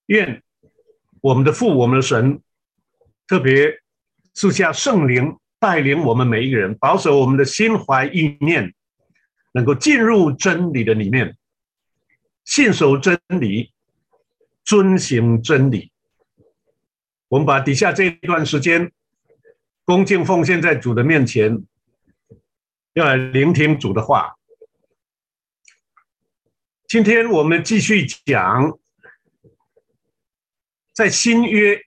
愿我们的父，我们的神，特别赐下圣灵，带领我们每一个人，保守我们的心怀意念，能够进入真理的里面，信守真理，遵行真理。我们把底下这一段时间恭敬奉献在主的面前，要来聆听主的话。今天我们继续讲在新约，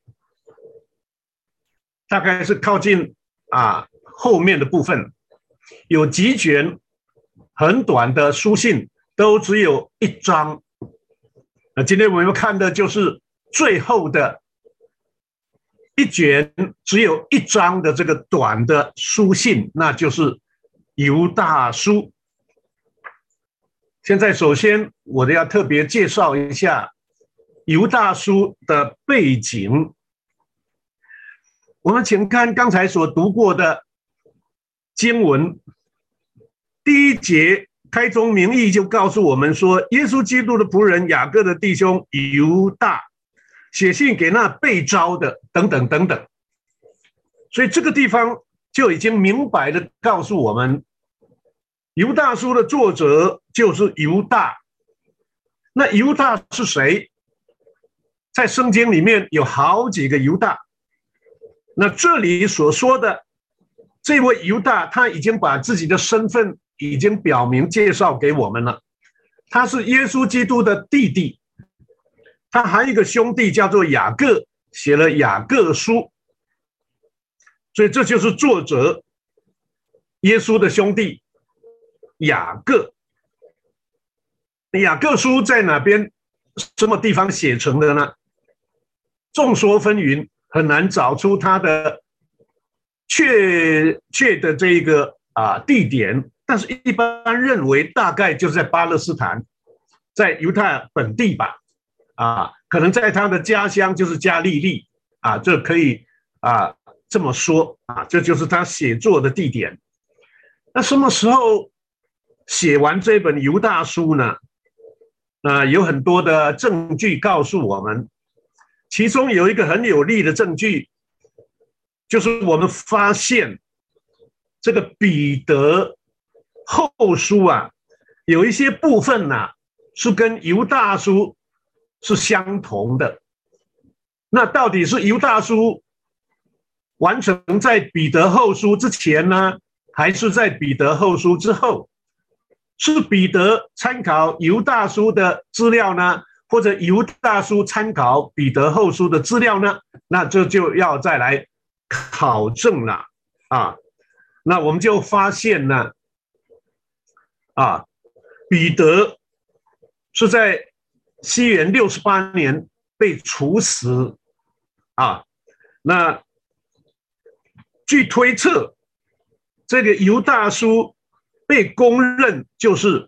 大概是靠近后面的部分，有几卷很短的书信，都只有一章。今天我们看的就是最后的一卷，只有一章的这个短的书信，那就是犹大书。现在首先我要特别介绍一下犹大书的背景。我们请看刚才所读过的经文，第一节开宗明义就告诉我们说，耶稣基督的仆人雅各的弟兄犹大写信给那被召的等等等等。所以这个地方就已经明白的告诉我们，犹大书的作者就是犹大。那犹大是谁？在圣经里面有好几个犹大。那这里所说的这位犹大，他已经把自己的身份已经表明介绍给我们了。他是耶稣基督的弟弟，他还有一个兄弟叫做雅各，写了雅各书。所以这就是作者耶稣的兄弟雅各。雅各书在哪边什么地方写成的呢？众说纷纭，很难找出它的确的这个地点，但是一般认为大概就是在巴勒斯坦，在犹太本地吧，可能在他的家乡就是加利利，这可以这么说，这就是他写作的地点。那什么时候写完这本犹大书呢？有很多的证据告诉我们，其中有一个很有力的证据，就是我们发现这个彼得后书有一些部分是跟犹大书是相同的。那到底是犹大书完成在彼得后书之前呢，还是在彼得后书之后？是彼得参考犹大书的资料呢，或者犹大书参考彼得后书的资料呢？那这就要再来考证了那我们就发现呢，彼得是在西元68年被处死那据推测，这个犹大书被公认就是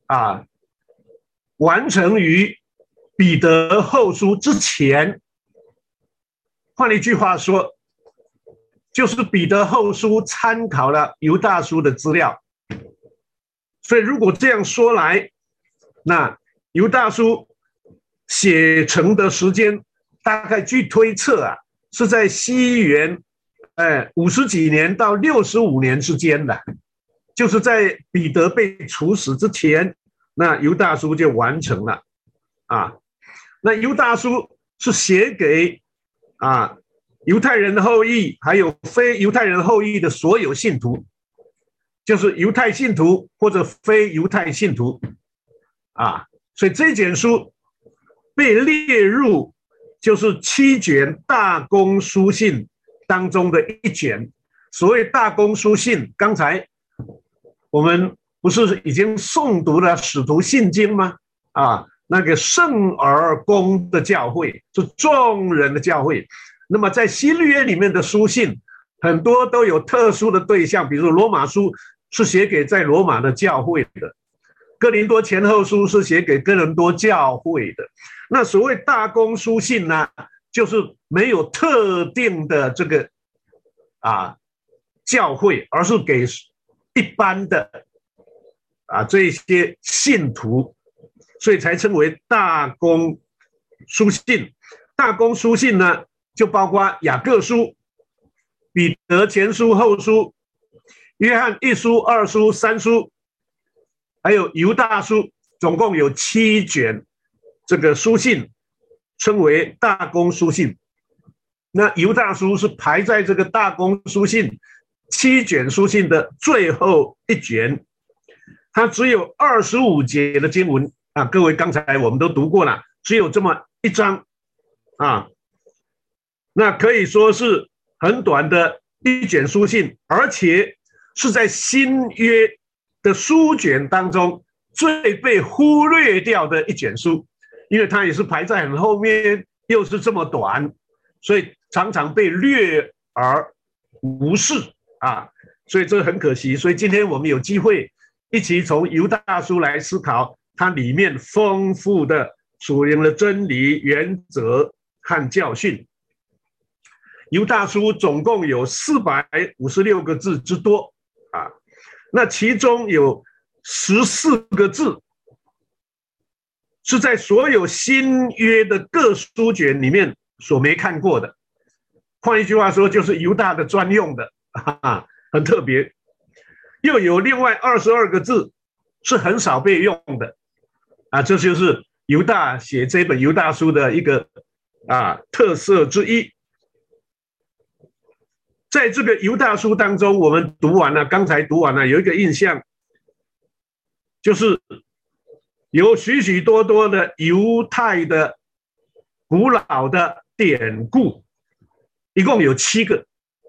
完成于彼得后书之前。换了一句话说，就是彼得后书参考了犹大书的资料。所以如果这样说来，那犹大书写成的时间大概据推测是在西元50几年到65年之间的，就是在彼得被处死之前，那犹大书就完成了那犹大书是写给犹太人的后裔还有非犹太人后裔的所有信徒，就是犹太信徒或者非犹太信徒所以这卷书被列入就是7卷大公书信当中的一卷。所谓大公书信，刚才我们不是已经诵读了使徒信经吗？那个圣而公的教会是众人的教会。那么在新约里面的书信很多都有特殊的对象，比如罗马书是写给在罗马的教会的，哥林多前后书是写给哥林多教会的。那所谓大公书信呢，就是没有特定的这个教会，而是给一般的这些信徒，所以才称为大公书信。大公书信呢，就包括雅各书、彼得前书、后书、约翰一书、二书、三书，还有犹大书，总共有7卷这个书信，称为大公书信。那犹大书是排在这个大公书信7卷书信的最后一卷，它只有25节的经文啊，各位刚才我们都读过了，只有这么一章啊，那可以说是很短的一卷书信，而且是在新约的书卷当中最被忽略掉的一卷书，因为它也是排在很后面，又是这么短，所以常常被略而无视啊，所以这很可惜。所以今天我们有机会一起从犹大书来思考它里面丰富的属灵的真理、原则和教训。犹大书总共有456个字之多啊，那其中有14个字是在所有新约的各书卷里面所没看过的，换一句话说，就是犹大的专用的，很特别。又有另外22个字是很少被用的啊，这就是犹大写这本犹大书的一个特色之一。在这个犹大书当中，我们读完了，刚才读完了，有一个印象，就是有许许多多的犹太的古老的典故，一共有7个。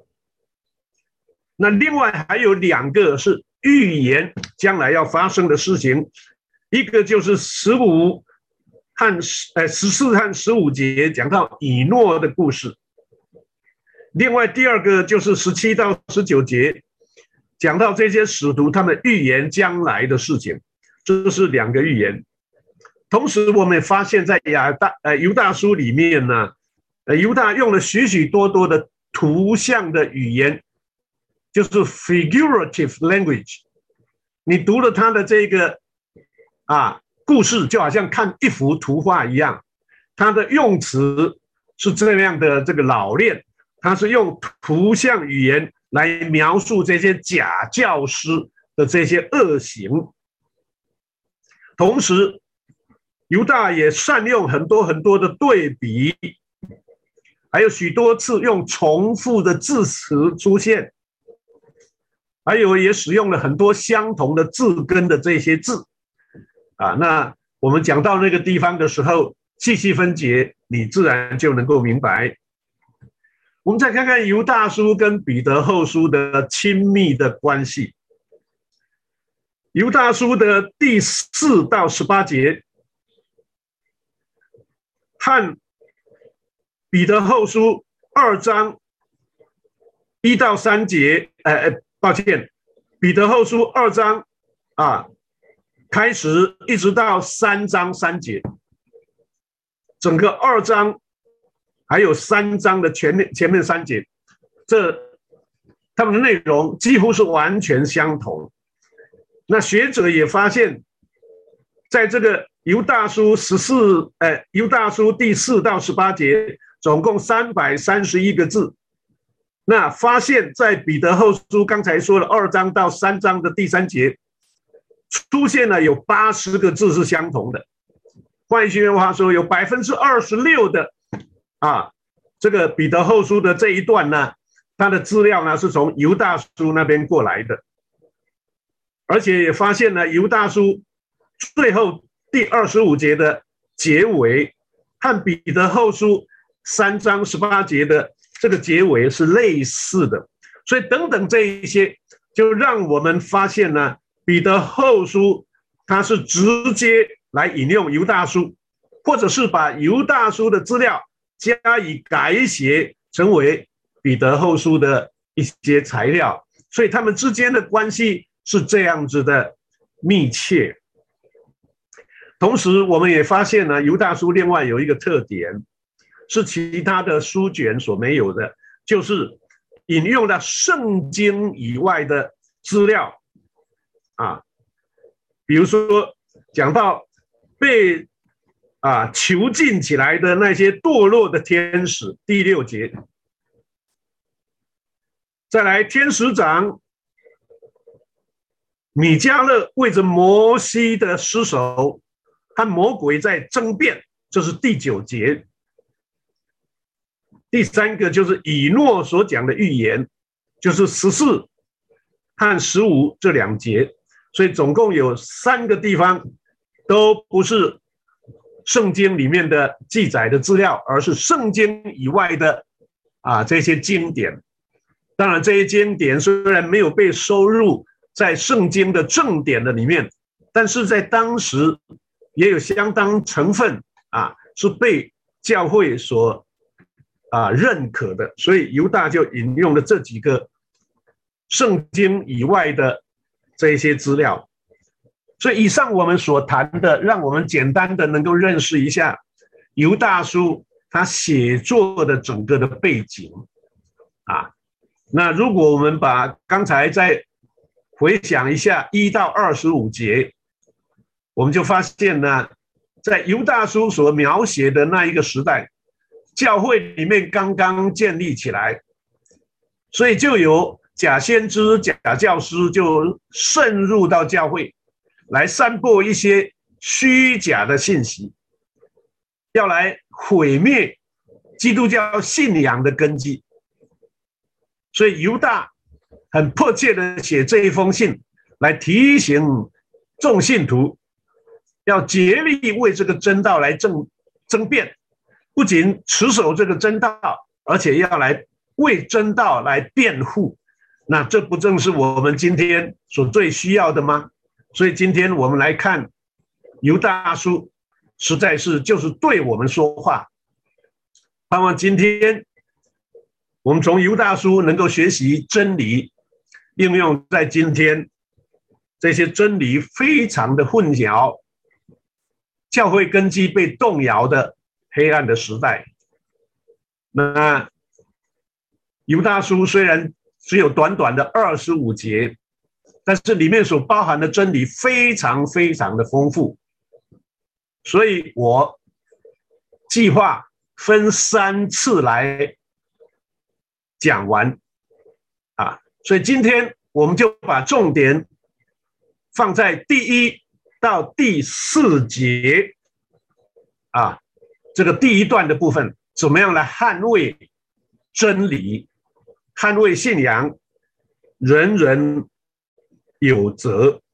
那另外还有2个是预言将来要发生的事情，一个就是14和15节讲到以诺的故事，另外第2个就是17到19节讲到这些使徒他们预言将来的事情，这是2个预言。同时我们也发现在犹大书里面呢，犹大用了许许多多的图像的语言，就是 figurative language。 你读了他的这个故事，就好像看一幅图画一样，他的用词是这样的这个老练，他是用图像语言来描述这些假教师的这些恶行。同时犹大也善用很多很多的对比，还有许多次用重复的字词出现，还有也使用了很多相同的字根的这些字那我们讲到那个地方的时候，细细分解，你自然就能够明白。我们再看看犹大书跟彼得后书的亲密的关系。犹大书的第4到18节和彼得后书2章1到3节，抱歉，彼得后书2章开始一直到3章3节，整个2章还有3章的前面3节，他们的内容几乎是完全相同。那学者也发现，在这个犹大书犹大书第4到18节，总共331个字。那发现在彼得后书刚才说了2章到3章的第3节，出现了有80个字是相同的。换一句话说，有26%的这个彼得后书的这一段呢，它的资料呢是从犹大书那边过来的。而且也发现了犹大书最后第25节的结尾和彼得后书3章18节的这个结尾是类似的，所以等等这一些就让我们发现呢，彼得后书它是直接来引用犹大书，或者是把犹大书的资料加以改写成为彼得后书的一些材料，所以他们之间的关系是这样子的密切。同时我们也发现呢，犹大书另外有一个特点，是其他的书卷所没有的，就是引用了圣经以外的资料比如说讲到被囚禁起来的那些堕落的天使，第6节。再来，天使长米迦勒为着摩西的尸首和魔鬼在争辩，这是第9节。第3个就是以诺所讲的预言，就是14和15这2节。所以总共有3个地方都不是圣经里面的记载的资料，而是圣经以外的这些经典。当然这些经典虽然没有被收入在圣经的正典的里面，但是在当时也有相当成分是被教会所认可的，所以犹大就引用了这几个圣经以外的这些资料。所以以上我们所谈的，让我们简单的能够认识一下犹大书他写作的整个的背景那如果我们把刚才再回想一下1到25节，我们就发现呢，在犹大书所描写的那一个时代，教会里面刚刚建立起来，所以就有假先知、假教师就渗入到教会，来散播一些虚假的信息，要来毁灭基督教信仰的根基。所以犹大很迫切的写这一封信，来提醒众信徒要竭力为这个真道来争辩，不仅持守这个真道，而且要来为真道来辩护。那这不正是我们今天所最需要的吗？所以今天我们来看犹大书，实在是就是对我们说话。盼望今天我们从犹大书能够学习真理，应用在今天这些真理非常的混淆，教会根基被动摇的黑暗的时代。那犹大书虽然只有短短的25节，但是里面所包含的真理非常非常的丰富，所以我计划分3次来讲完所以今天我们就把重点放在第1到第4节这个第1段的部分，怎么样来捍卫真理，捍卫信仰，人人有责。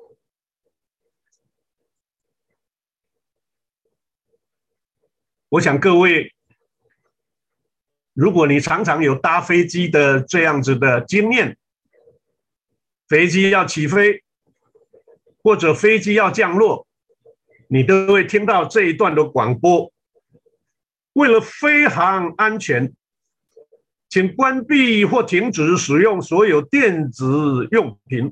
我想各位，如果你常常有搭飞机的这样子的经验，飞机要起飞或者飞机要降落，你都会听到这一段的广播：为了飞航安全，请关闭或停止使用所有电子用品。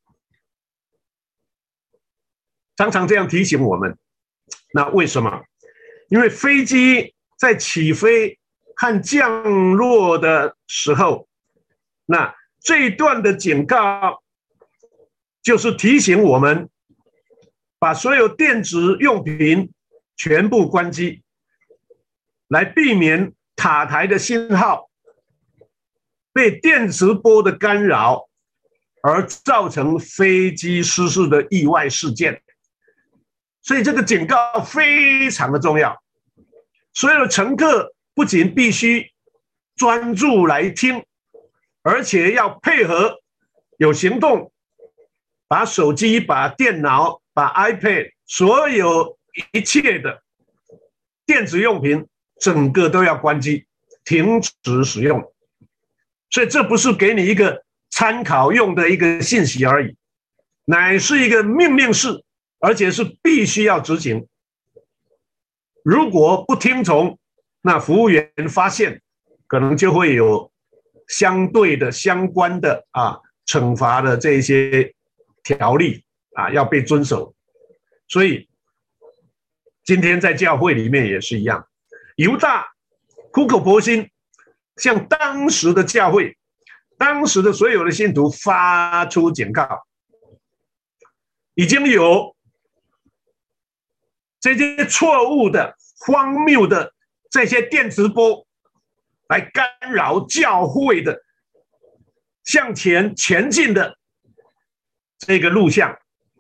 常常这样提醒我们。那为什么？因为飞机在起飞和降落的时候，那这一段的警告就是提醒我们把所有电子用品全部关机，来避免塔台的信号被电磁波的干扰而造成飞机失事的意外事件。所以这个警告非常的重要，所有的乘客不仅必须专注来听，而且要配合有行动，把手机、把电脑、把 iPad 所有一切的电子用品整个都要关机，停止使用。所以这不是给你一个参考用的一个信息而已，乃是一个命令式，而且是必须要执行。如果不听从，那服务员发现，可能就会有相对的相关的惩罚的这些条例要被遵守。所以今天在教会里面也是一样，犹大苦口婆心向当时的教会、当时的所有的信徒发出警告。已经有这些错误的、荒谬的这些电磁波来干扰教会的向前前进的这个路向。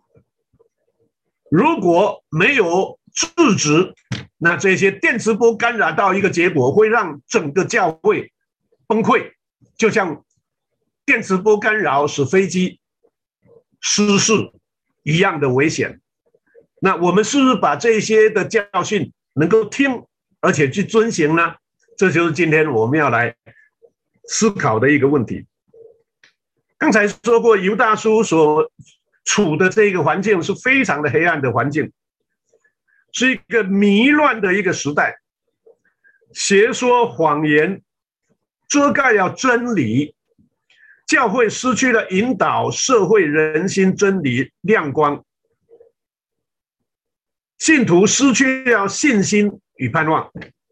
如果没有制止，那这些电磁波干扰到一个结果，会让整个教会崩溃，就像电磁波干扰使飞机失事一样的危险。那我们是不是把这些的教训能够听，而且去遵行呢？这就是今天我们要来思考的一个问题。刚才说过，犹大叔所处的这个环境是非常的黑暗的环境，是一个迷乱的一个时代，邪说谎言遮盖了真理，教会失去了引导社会人心真理亮光，信徒失去了信心与盼望。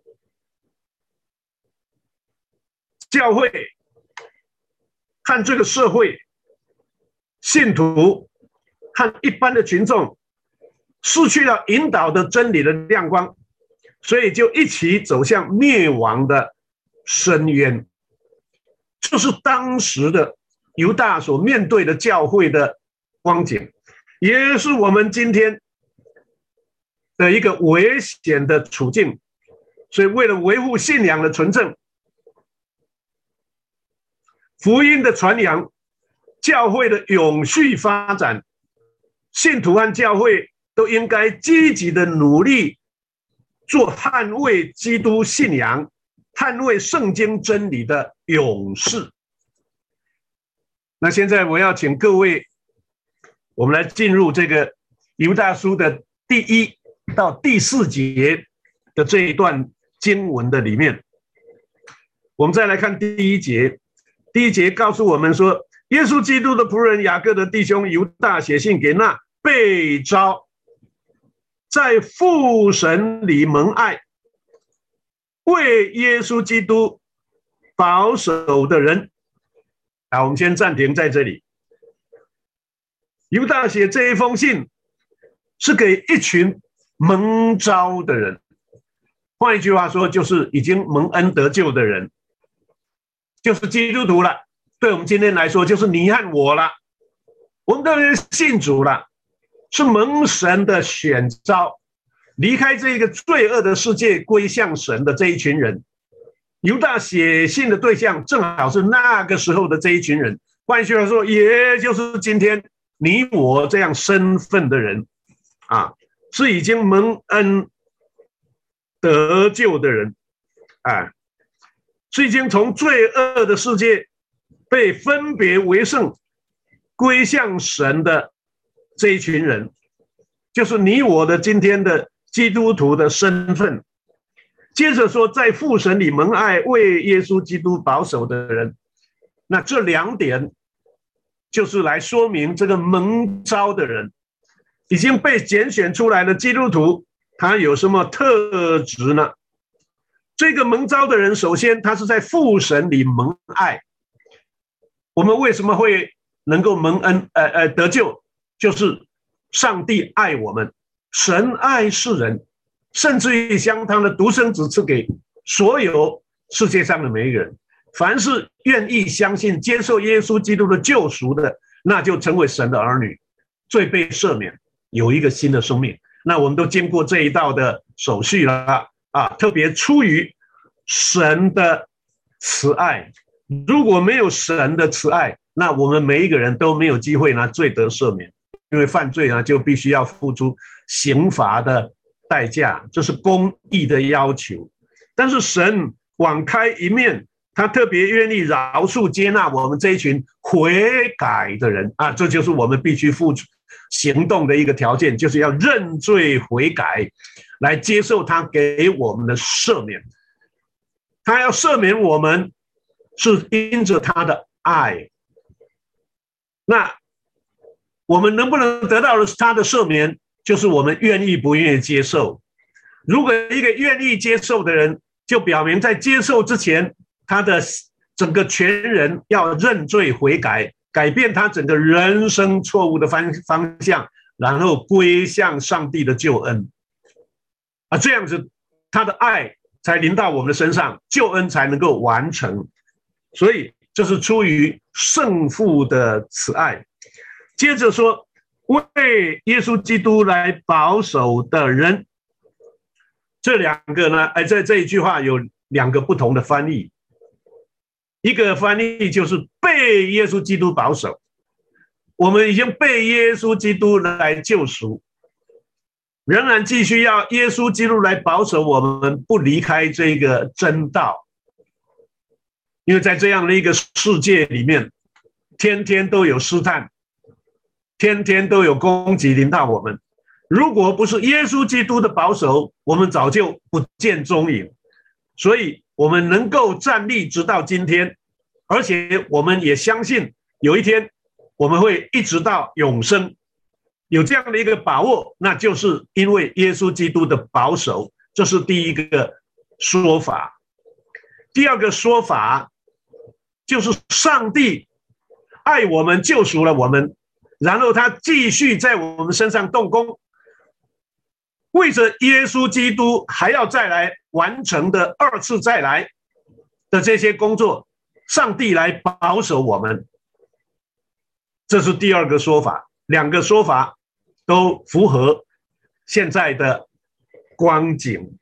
教会和这个社会、信徒和一般的群众失去了引导的真理的亮光，所以就一起走向灭亡的深渊。这是当时的犹大所面对的教会的光景，也是我们今天的一个危险的处境。所以为了维护信仰的纯正，福音的传扬，教会的永续发展，信徒和教会都应该积极的努力做捍卫基督信仰、捍卫圣经真理的勇士。那现在我要请各位，我们来进入这个犹大书的第1到第4节的这一段经文的里面。我们再来看第1节，第1节告诉我们说，耶稣基督的仆人雅各的弟兄犹大写信给那被召在父神里蒙爱，为耶稣基督保守的人。好，我们先暂停在这里。犹大写这一封信是给一群蒙召的人，换一句话说，就是已经蒙恩得救的人，就是基督徒了。对我们今天来说，就是你和我了，我们都是信主了，是蒙神的选召，离开这个罪恶的世界，归向神的这一群人。犹大写信的对象正好是那个时候的这一群人，换句话说，也就是今天你我这样身份的人啊，是已经蒙恩得救的人啊，是已经从罪恶的世界被分别为圣归向神的这一群人，就是你我的今天的基督徒的身份。接着说，在父神里蒙爱，为耶稣基督保守的人。那这2点就是来说明这个蒙召的人，已经被拣选出来的基督徒，他有什么特质呢？这个蒙召的人，首先他是在父神里蒙爱。我们为什么会能够蒙恩得救？就是上帝爱我们，神爱世人，甚至于将他的独生子赐给所有世界上的每一个人。凡是愿意相信接受耶稣基督的救赎的，那就成为神的儿女，罪被赦免，有一个新的生命。那我们都经过这一道的手续了啊！特别出于神的慈爱，如果没有神的慈爱，那我们每一个人都没有机会呢罪得赦免，因为犯罪呢就必须要付出刑罚的代价，这是公义的要求。但是神网开一面，他特别愿意饶恕接纳我们这一群悔改的人啊，这就是我们必须付出行动的一个条件，就是要认罪悔改，来接受他给我们的赦免。他要赦免我们，是因着他的爱。那我们能不能得到他的赦免，就是我们愿意不愿意接受。如果一个愿意接受的人，就表明在接受之前，他的整个全人要认罪悔改，改变他整个人生错误的方向，然后归向上帝的救恩。 这样子他的爱才临到我们的身上，救恩才能够完成。所以这是出于圣父的慈爱。接着说，为耶稣基督来保守的人，这两个呢，这一句话有两个不同的翻译。一个翻译就是被耶稣基督保守，我们已经被耶稣基督来救赎，仍然继续要耶稣基督来保守我们不离开这个真道。因为在这样的一个世界里面，天天都有试探，天天都有攻击临到我们。如果不是耶稣基督的保守，我们早就不见踪影。所以我们能够站立直到今天，而且我们也相信有一天我们会一直到永生，有这样的一个把握，那就是因为耶稣基督的保守。这是第一个说法。第二个说法就是上帝爱我们，救赎了我们，然后他继续在我们身上动工，为着耶稣基督还要再来完成的二次再来的这些工作，上帝来保守我们。这是第二个说法。两个说法都符合现在的光景。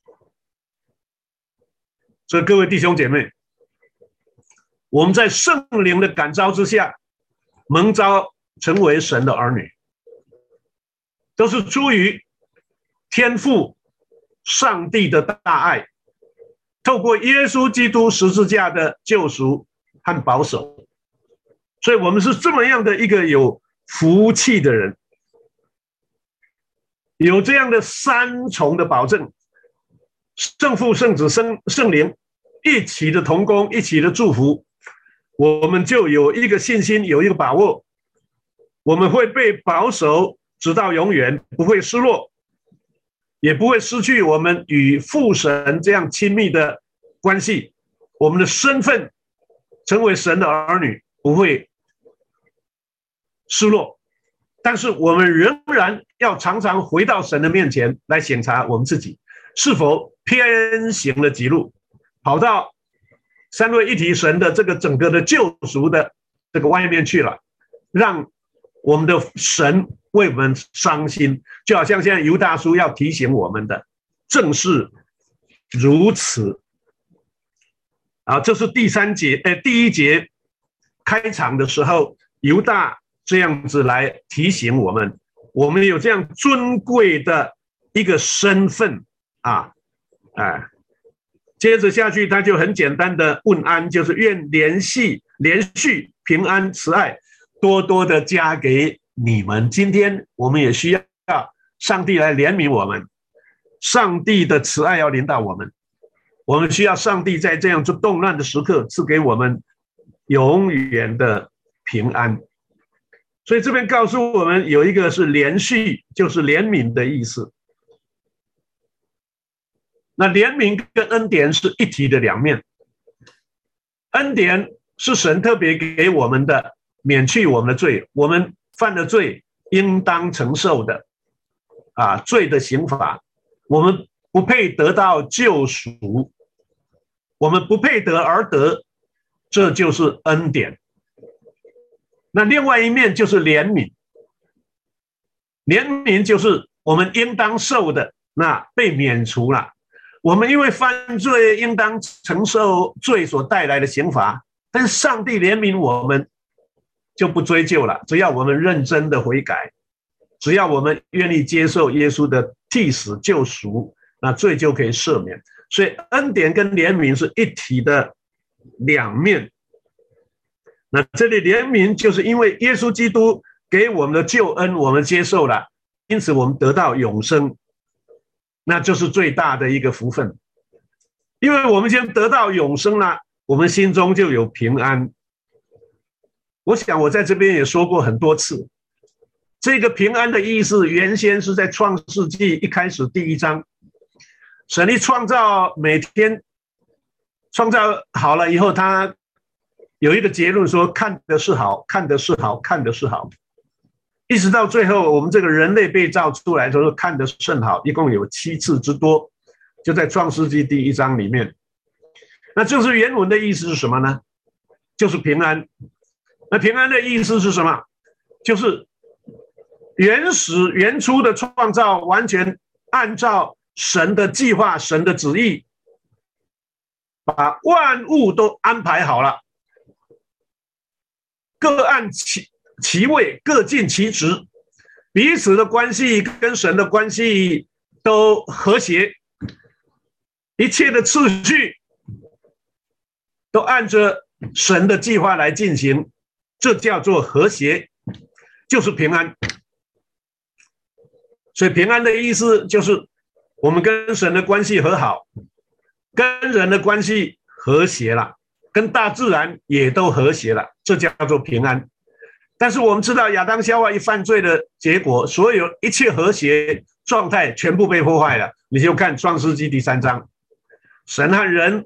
所以各位弟兄姐妹，我们在圣灵的感召之下蒙召成为神的儿女，都是出于天父上帝的大爱，透过耶稣基督十字架的救赎和保守。所以我们是这么样的一个有福气的人，有这样的三重的保证，圣父圣子圣灵一起的同工，一起的祝福，我们就有一个信心，有一个把握，我们会被保守直到永远，不会失落，也不会失去我们与父神这样亲密的关系。我们的身份成为神的儿女不会失落，但是我们仍然要常常回到神的面前来检查我们自己是否偏行了极路，跑到三位一体神的这个整个的救赎的这个外面去了，让我们的神为我们伤心。就好像现在犹大书要提醒我们的，正是如此。这是第一节开场的时候，犹大这样子来提醒我们，我们有这样尊贵的一个身份接着下去他就很简单的问安，就是愿连续平安慈爱多多的加给你们。今天我们也需要上帝来怜悯我们，上帝的慈爱要临到我们，我们需要上帝在这样做动乱的时刻赐给我们永远的平安。所以这边告诉我们有一个是连续，就是怜悯的意思。那怜悯跟恩典是一体的两面，恩典是神特别给我们的，免去我们的罪，我们犯了罪应当承受的罪的刑罚，我们不配得到救赎，我们不配得而得，这就是恩典。那另外一面就是怜悯，怜悯就是我们应当受的，那被免除了。我们因为犯罪应当承受罪所带来的刑罚，但是上帝怜悯我们就不追究了，只要我们认真的悔改，只要我们愿意接受耶稣的替死救赎，那罪就可以赦免。所以恩典跟怜悯是一体的两面。那这里怜悯就是因为耶稣基督给我们的救恩我们接受了，因此我们得到永生，那就是最大的一个福分。因为我们先得到永生了，我们心中就有平安。我想我在这边也说过很多次，这个平安的意思原先是在创世纪一开始第1章，神一创造，每天创造好了以后，他有一个结论说看的是好，看的是好，看的是好。 一直到最后，我们这个人类被造出来的时候看得甚好，一共有7次之多，就在创世纪第1章里面。那正是原文的意思是什么呢？就是平安。那平安的意思是什么？就是原初的创造完全按照神的计划、神的旨意，把万物都安排好了，各按其位，各尽其职，彼此的关系跟神的关系都和谐，一切的次序都按着神的计划来进行，这叫做和谐，就是平安。所以平安的意思就是我们跟神的关系和好，跟人的关系和谐了，跟大自然也都和谐了，这叫做平安。但是我们知道亚当夏娃一犯罪的结果，所有一切和谐状态全部被破坏了。你就看创世纪第3章，神和人，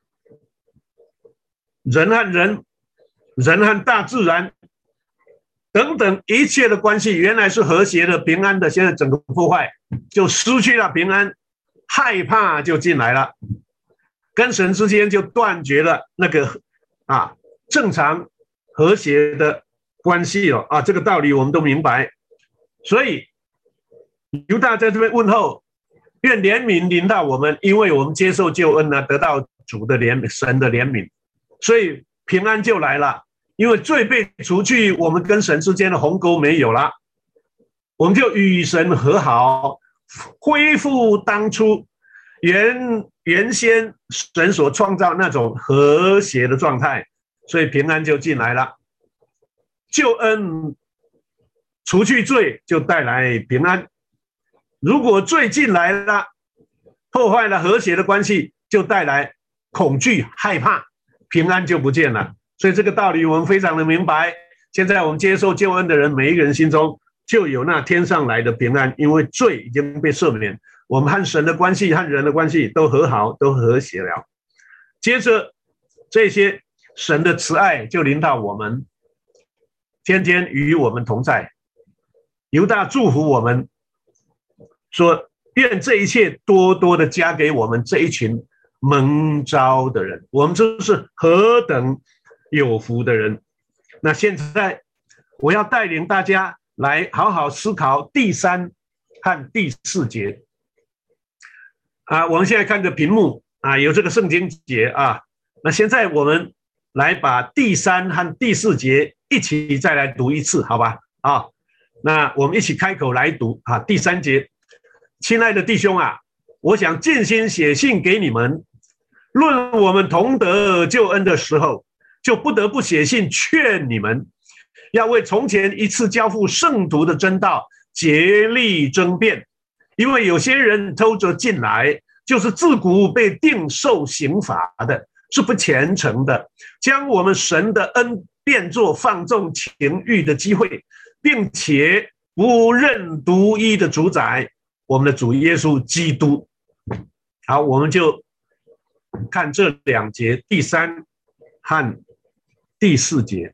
人和人，人和大自然等等一切的关系原来是和谐的平安的，现在整个破坏，就失去了平安，害怕就进来了，跟神之间就断绝了那个正常和谐的关系了啊，这个道理我们都明白。所以犹大在这边问候，愿怜悯临到我们，因为我们接受救恩呢，得到主的神的怜悯，所以平安就来了。因为罪被除去，我们跟神之间的鸿沟没有了，我们就与神和好，恢复当初原先神所创造那种和谐的状态，所以平安就进来了。救恩除去罪就带来平安，如果罪进来了，破坏了和谐的关系，就带来恐惧害怕，平安就不见了。所以这个道理我们非常的明白。现在我们接受救恩的人，每一个人心中就有那天上来的平安，因为罪已经被赦免，我们和神的关系和人的关系都和好，都和谐了。接着这些神的慈爱就临到我们，天天与我们同在。犹大祝福我们说，愿这一切多多的加给我们这一群蒙召的人，我们这是何等有福的人。那现在我要带领大家来好好思考第3和第4节我们现在看着屏幕有这个圣经节那现在我们来把第3和第4节一起再来读一次，好吧那我们一起开口来读第3节。亲爱的弟兄我想尽心写信给你们，论我们同得救恩的时候，就不得不写信劝你们，要为从前一次交付圣徒的真道竭力争辩，因为有些人偷着进来，就是自古被定受刑罚的，是不虔诚的，将我们神的恩变作放纵情欲的机会，并且不认独一的主宰，我们的主耶稣基督。好，我们就看这2节，第3和第4节。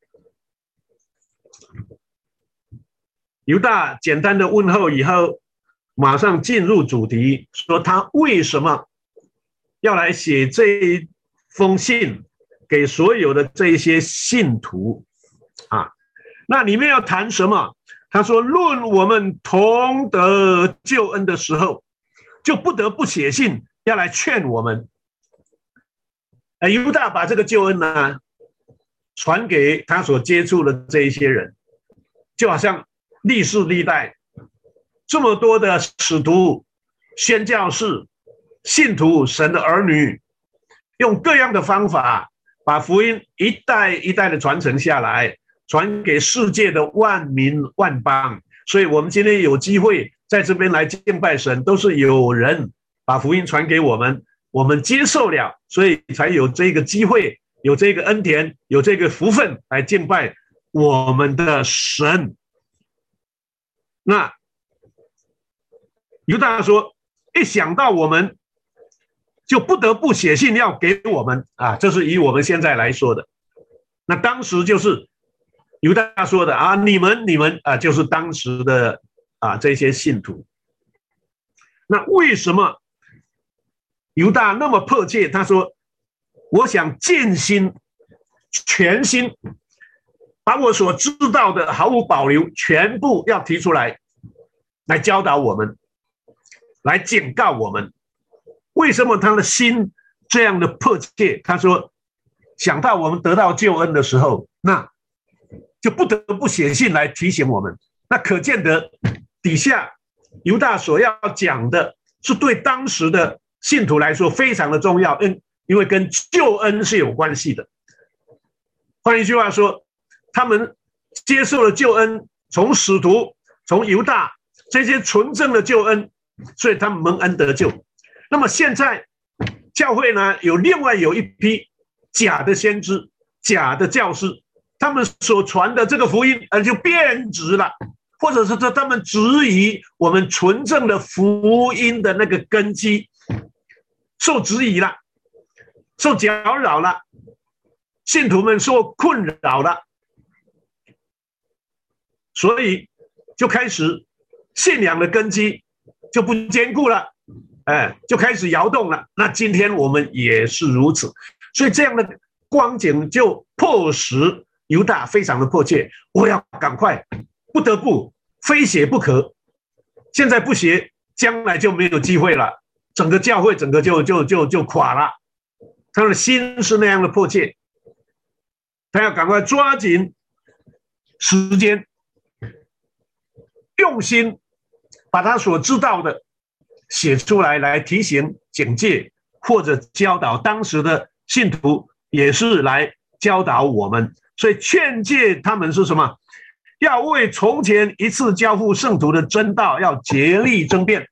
犹大简单的问候以后，马上进入主题，说他为什么要来写这一封信给所有的这一些信徒那里面要谈什么？他说，论我们同得救恩的时候，就不得不写信要来劝我们。犹大把这个救恩呢传给他所接触的这一些人，就好像历世历代这么多的使徒、宣教士、信徒、神的儿女，用各样的方法把福音一代一代的传承下来，传给世界的万民万邦。所以我们今天有机会在这边来敬拜神，都是有人把福音传给我们，我们接受了，所以才有这个机会，有这个恩典，有这个福分来敬拜我们的神。那犹大说，一想到我们就不得不写信要给我们这是以我们现在来说的。那当时就是犹大说的啊，你们啊，就是当时的这些信徒。那为什么犹大那么迫切？他说：“我想尽心、全心，把我所知道的毫无保留，全部要提出来，来教导我们，来警告我们。为什么他的心这样的迫切？他说，想到我们得到救恩的时候，那就不得不写信来提醒我们。那可见得底下犹大所要讲的是对当时的信徒来说非常的重要，因为跟救恩是有关系的。换一句话说，他们接受了救恩，从使徒、从犹大这些纯正的救恩，所以他们蒙恩得救。那么现在教会呢，另外有一批假的先知、假的教师，他们所传的这个福音就变质了，或者是说他们质疑我们纯正的福音的那个根基，受质疑了，受搅扰了，信徒们受困扰了，所以就开始信仰的根基就不坚固了，就开始摇动了。那今天我们也是如此，所以这样的光景就迫使犹大非常的迫切，我要赶快，不得不非写不可。现在不写，将来就没有机会了，整个教会整个就垮了。他的心是那样的迫切，他要赶快抓紧时间，用心把他所知道的写出来，来提醒、警戒或者教导当时的信徒，也是来教导我们。所以劝诫他们是什么？要为从前一次交付圣徒的真道，要竭力争辩，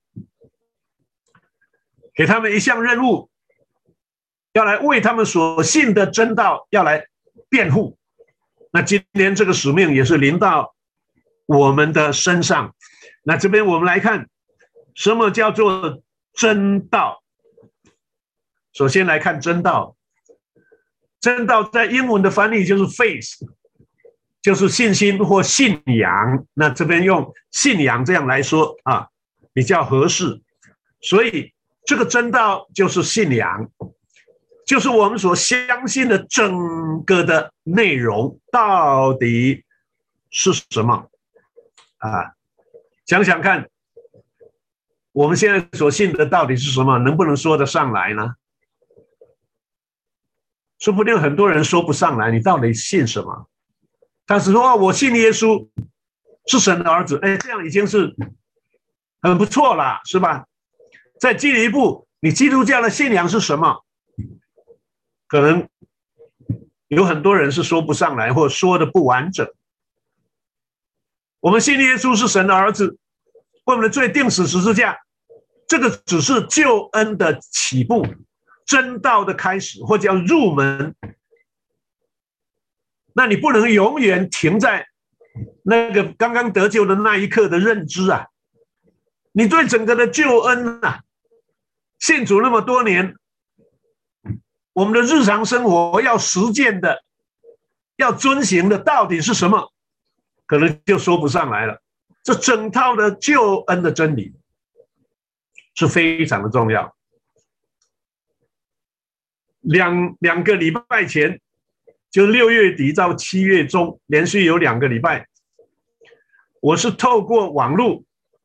给他们一项任务，要来为他们所信的真道要来辩护。那今天这个使命也是临到我们的身上。那这边我们来看，什么叫做真道？首先来看真道。真道在英文的翻译就是 faith， 就是信心或信仰。那这边用信仰这样来说比较合适。所以这个真道就是信仰，就是我们所相信的整个的内容到底是什么想想看，我们现在所信的到底是什么？能不能说得上来呢？说不定很多人说不上来，你到底信什么？他是说我信耶稣是神的儿子，这样已经是很不错了，是吧？再进一步，你基督教的信仰是什么？可能有很多人是说不上来，或说的不完整。我们信耶稣是神的儿子，为我们的罪钉死十字架，这个只是救恩的起步，真道的开始，或者叫入门。那你不能永远停在那个刚刚得救的那一刻的认知你对整个的救恩信主那么多年，我们的日常生活要实践的，要遵行的到底是什么？可能就说不上来了。这整套的救恩的真理是非常的重要。两个礼拜前，就6月底到7月中，连续有2个礼拜，我是透过网络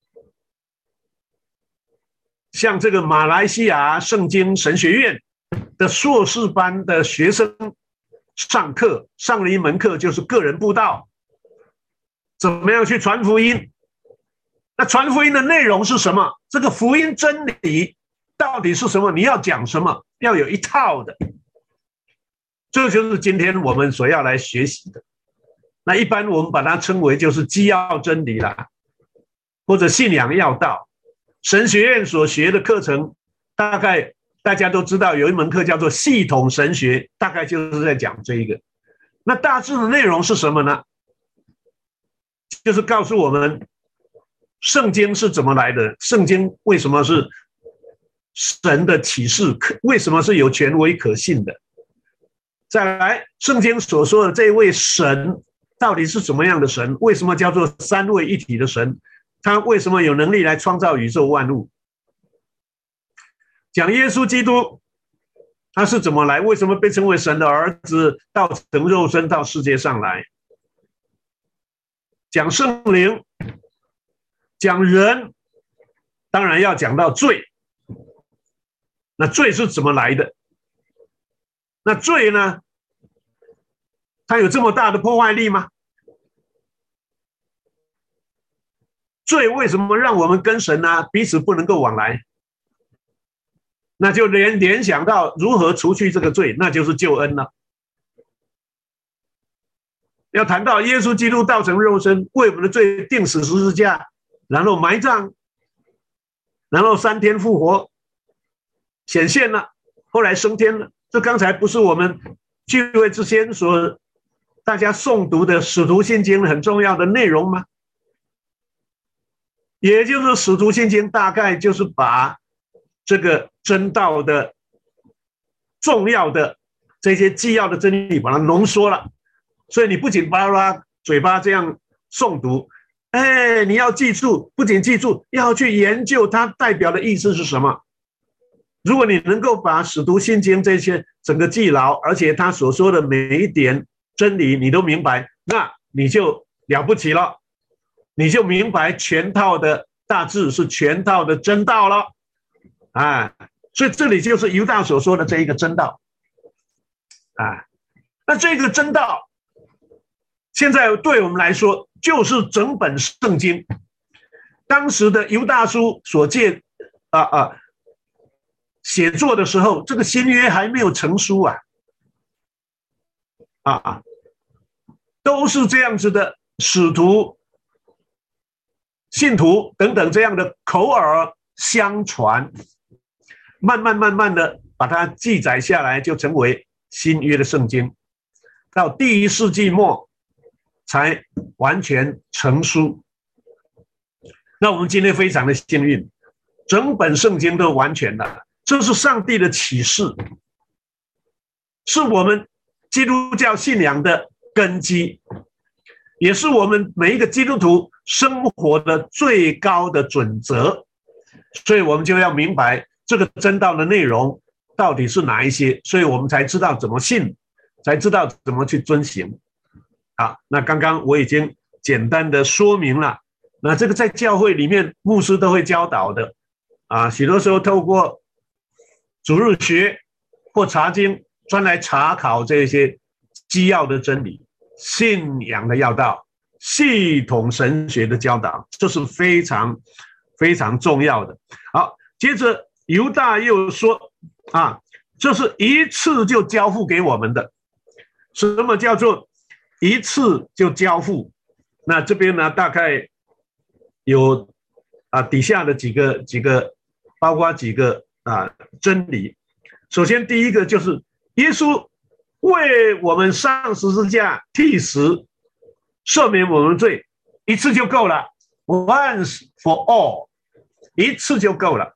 向这个马来西亚圣经神学院的硕士班的学生上课，上了一门课，就是个人布道，怎么样去传福音。那传福音的内容是什么？这个福音真理到底是什么？你要讲什么？要有一套的。这就是今天我们所要来学习的。那一般我们把它称为就是基要真理啦，或者信仰要道。神学院所学的课程，大概大家都知道，有一门课叫做系统神学，大概就是在讲这一个。那大致的内容是什么呢？就是告诉我们圣经是怎么来的，圣经为什么是神的启示，为什么是有权威可信的。再来，圣经所说的这位神到底是什么样的神？为什么叫做三位一体的神？他为什么有能力来创造宇宙万物？讲耶稣基督，他是怎么来？为什么被称为神的儿子，道成肉身到世界上来？讲圣灵，讲人，当然要讲到罪。那罪是怎么来的？那罪呢？它有这么大的破坏力吗？罪为什么让我们跟神呢彼此不能够往来？那就联想到如何除去这个罪，那就是救恩了。要谈到耶稣基督道成肉身，为我们的罪钉死十字架，然后埋葬，然后3天复活，显现了，后来升天了。这刚才不是我们聚会之前所大家诵读的使徒信经很重要的内容吗？也就是使徒信经大概就是把这个真道的重要的这些纪要的真理把它浓缩了。所以你不仅巴拉嘴巴这样诵读，你要记住，不仅记住，要去研究它代表的意思是什么。如果你能够把使徒信经这些整个记牢，而且他所说的每一点真理你都明白，那你就了不起了，你就明白全套的大致是全套的真道了。所以这里就是犹大所说的这一个真道。那这个真道现在对我们来说就是整本圣经。当时的犹大书所写作的时候，这个新约还没有成书都是这样子的使徒、信徒等等这样的口耳相传，慢慢的把它记载下来，就成为新约的圣经。到第1世纪末才完全成书。那我们今天非常的幸运，整本圣经都完全了。这是上帝的启示，是我们基督教信仰的根基，也是我们每一个基督徒生活的最高的准则。所以我们就要明白这个真道的内容到底是哪一些，所以我们才知道怎么信，才知道怎么去遵行。那刚刚我已经简单的说明了，那这个在教会里面牧师都会教导的许多时候透过主日学或查经专来查考这些基要的真理，信仰的要道，系统神学的教导，这是非常非常重要的。好，接着犹大又说这是一次就交付给我们的。什么叫做一次就交付？那这边呢大概有底下的几个包括几个真理。首先第一个就是耶稣为我们上十字架替死，赦免我们罪，一次就够了， once for all， 一次就够了。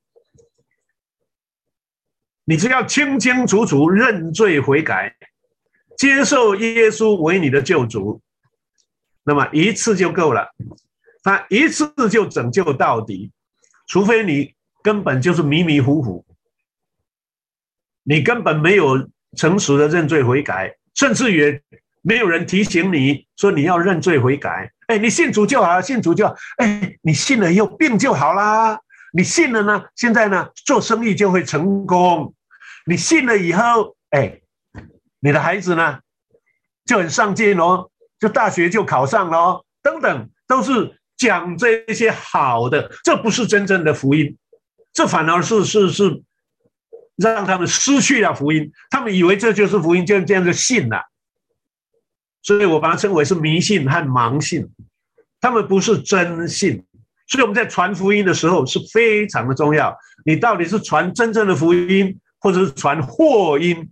你只要清清楚楚认罪悔改，接受耶稣为你的救主，那么一次就够了，他一次就拯救到底。除非你根本就是迷迷糊糊，你根本没有诚实的认罪悔改，甚至也没有人提醒你说你要认罪悔改。你信主就好，信主就好。你信了以后病就好啦。你信了呢，现在呢做生意就会成功。你信了以后，你的孩子呢就很上进哦，就大学就考上了哦，等等，都是讲这些好的。这不是真正的福音，这反而是让他们失去了福音。他们以为这就是福音，就这样就信了。所以我把它称为是迷信和盲信，他们不是真信。所以我们在传福音的时候是非常的重要，你到底是传真正的福音，或者是传祸音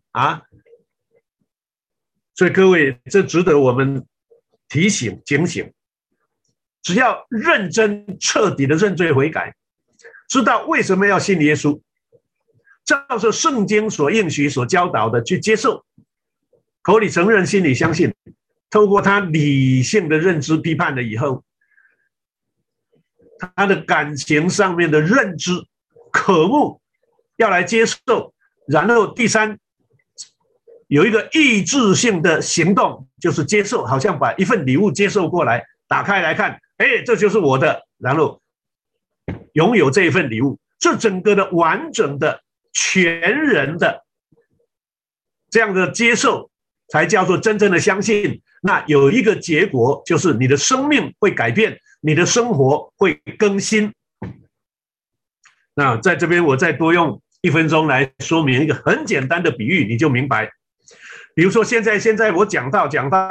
所以各位，这值得我们提醒警醒。只要认真彻底的认罪悔改，知道为什么要信耶稣，照着圣经所应许所教导的去接受，口里承认心里相信， 透过他理性的认知批判了以后，他的感情上面的认知渴慕要来接受，然后第三有一个意志性的行动，就是接受，好像把一份礼物接受过来，打开来看，这就是我的，然后拥有这一份礼物，这整个的完整的全人的这样的接受，才叫做真正的相信。那有一个结果，就是你的生命会改变，你的生活会更新。那在这边我再多用1分钟来说明一个很简单的比喻，你就明白。比如说现在我讲到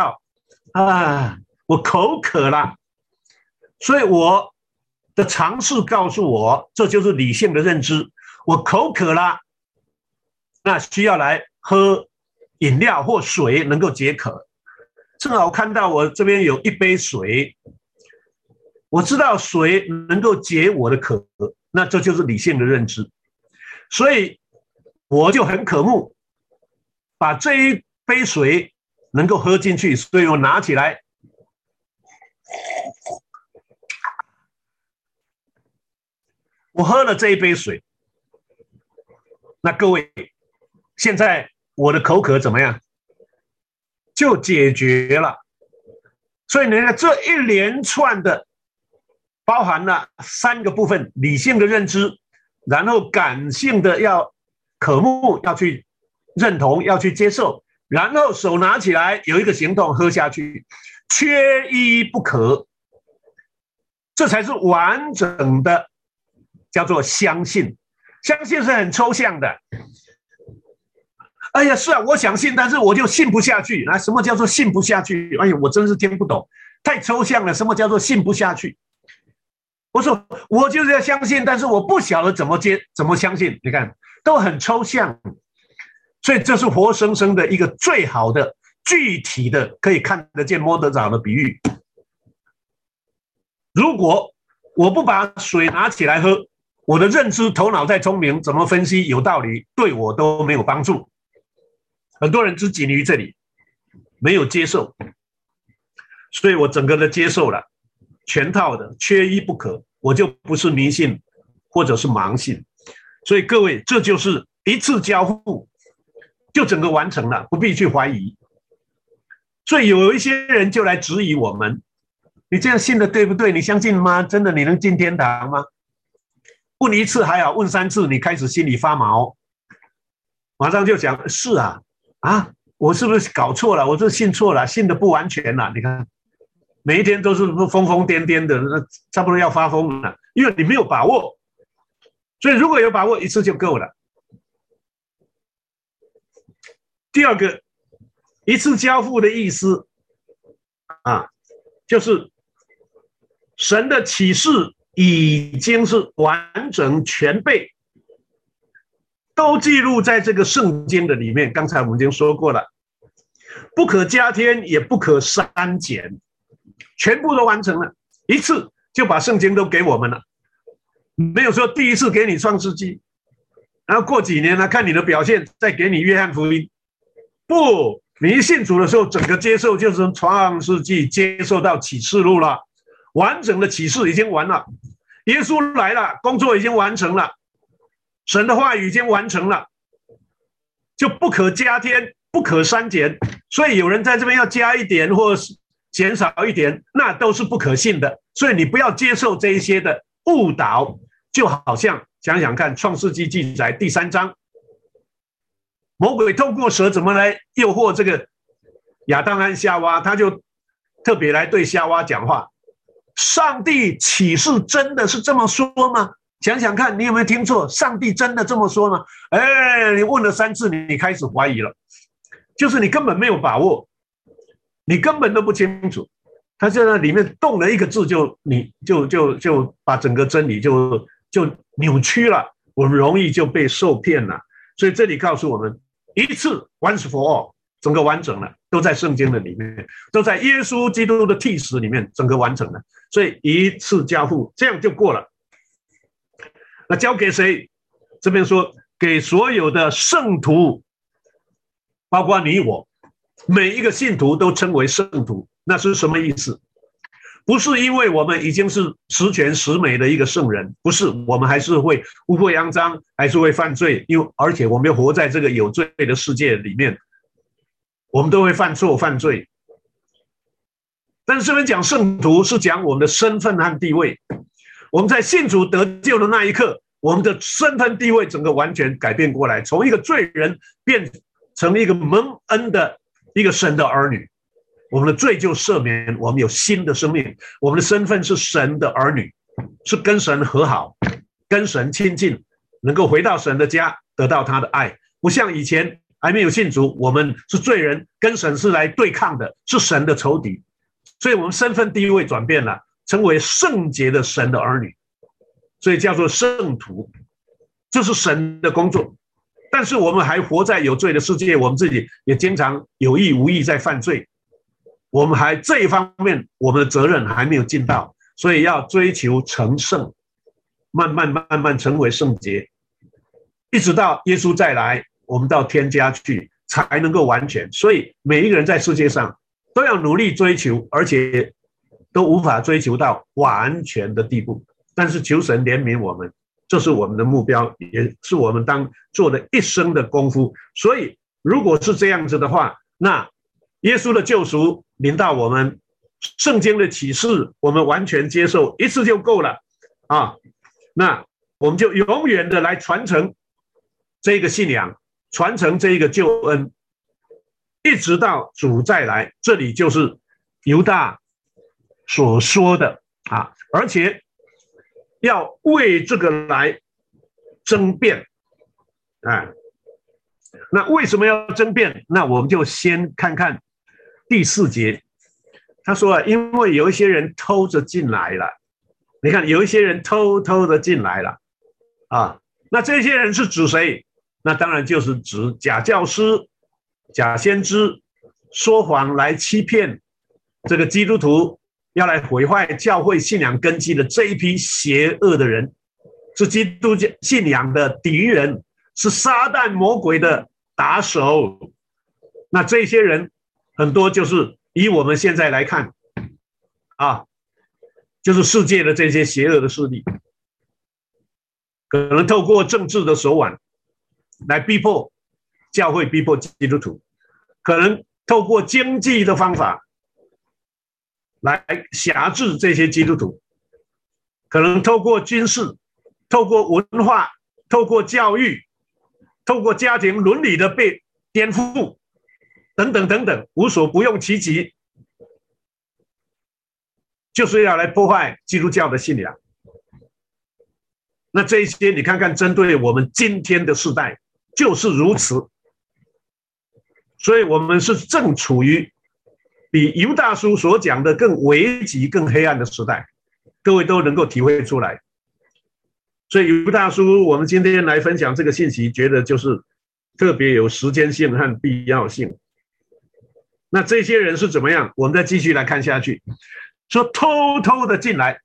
我口渴了，所以我的尝试告诉我，这就是理性的认知，我口渴了，那需要来喝饮料或水能够解渴。正好看到我这边有一杯水，我知道水能够解我的渴，那这就是理性的认知，所以我就很渴慕把这一杯水能够喝进去，所以我拿起来，我喝了这一杯水。那各位，现在我的口渴怎么样？就解决了。所以呢，这一连串的包含了3个部分：理性的认知，然后感性的要渴慕，要去认同，要去接受，然后手拿起来有一个行动，喝下去，缺一不可。这才是完整的，叫做相信。相信是很抽象的。是啊，我想信，但是我就信不下去。什么叫做信不下去？我真是听不懂，太抽象了。什么叫做信不下去？我说我就是要相信，但是我不晓得怎么相信。你看，都很抽象。所以这是活生生的一个最好的、具体的、可以看得见、摸得着的比喻。如果我不把水拿起来喝，我的认知、头脑再聪明，怎么分析有道理，对我都没有帮助。很多人只仅于这里，没有接受，所以我整个的接受了，全套的，缺一不可，我就不是迷信或者是盲信。所以各位，这就是一次交付，就整个完成了，不必去怀疑。所以有一些人就来质疑我们，你这样信的对不对？你相信吗？真的你能进天堂吗？问1次还好，问3次你开始心里发毛，马上就讲是我是不是搞错了？我是信错了，信的不完全了。你看每一天都是疯疯癫癫的，差不多要发疯了，因为你没有把握。所以如果有把握，1次就够了。第二个，一次交付的意思就是神的启示已经是完整全备，都记录在这个圣经的里面。刚才我们已经说过了，不可加添，也不可删减，全部都完成了，一次就把圣经都给我们了。没有说第一次给你创世纪，然后过几年呢，看你的表现再给你约翰福音。不，你一信主的时候，整个接受就是从创世纪接受到启示录了，完整的启示已经完了，耶稣来了，工作已经完成了，神的话语已经完成了，就不可加添，不可删减。所以有人在这边要加一点或减少一点，那都是不可信的。所以你不要接受这一些的误导。就好像想想看，创世纪记载第3章，魔鬼透过蛇怎么来诱惑这个亚当和夏娃，他就特别来对夏娃讲话，上帝启示真的是这么说吗？想想看，你有没有听错？上帝真的这么说吗？你问了3次，你开始怀疑了，就是你根本没有把握，你根本都不清楚。他在那里面动了一个字，就把整个真理就扭曲了，我们容易就被受骗了。所以这里告诉我们，一次 once for all， 整个完整了，都在圣经的里面，都在耶稣基督的替死里面，整个完成了。所以一次交付，这样就过了。那交给谁？这边说给所有的圣徒，包括你我。 每一个信徒都称为圣徒，那是什么意思？不是因为我们已经是十全十美的一个圣人，不是，我们还是会污秽肮脏，还是会犯罪，而且我们又活在这个有罪的世界里面，我们都会犯错犯罪。但是这边讲圣徒是讲我们的身份和地位，我们在信主得救的那一刻，我们的身份地位整个完全改变过来，从一个罪人变成一个蒙恩的一个神的儿女。我们的罪就赦免，我们有新的生命，我们的身份是神的儿女，是跟神和好，跟神亲近，能够回到神的家，得到他的爱。不像以前还没有信主，我们是罪人，跟神是来对抗的，是神的仇敌。所以我们身份地位转变了，成为圣洁的神的儿女，所以叫做圣徒，这是神的工作。但是我们还活在有罪的世界，我们自己也经常有意无意在犯罪，我们还这一方面我们的责任还没有尽到，所以要追求成圣，慢慢成为圣洁，一直到耶稣再来，我们到天家去才能够完全。所以每一个人在世界上都要努力追求，而且都无法追求到完全的地步，但是求神怜悯我们，这是我们的目标，也是我们当做的一生的功夫。所以如果是这样子的话，那耶稣的救赎临到我们，圣经的启示我们完全接受一次就够了啊！那我们就永远的来传承这个信仰，传承这个救恩，一直到主再来。这里就是犹大所说的啊，而且要为这个来争辩啊。那为什么要争辩？那我们就先看看第4节，他说因为有一些人偷着进来了，你看有一些人偷的进来了啊，那这些人是指谁？那当然就是指假教师、假先知，说谎来欺骗这个基督徒，要来毁坏教会信仰根基的这一批邪恶的人，是基督信仰的敌人，是撒旦魔鬼的打手。那这些人很多就是以我们现在来看啊，就是世界的这些邪恶的势力，可能透过政治的手腕来逼迫教会，逼迫基督徒，可能透过经济的方法来辖制这些基督徒，可能透过军事，透过文化，透过教育，透过家庭伦理的被颠覆等等等等，无所不用其极，就是要来破坏基督教的信仰。那这一些你看看，针对我们今天的世代就是如此，所以我们是正处于比犹大书所讲的更危急更黑暗的时代，各位都能够体会出来。所以犹大书我们今天来分享这个信息，觉得就是特别有时间性和必要性。那这些人是怎么样？我们再继续来看下去，说偷的进来，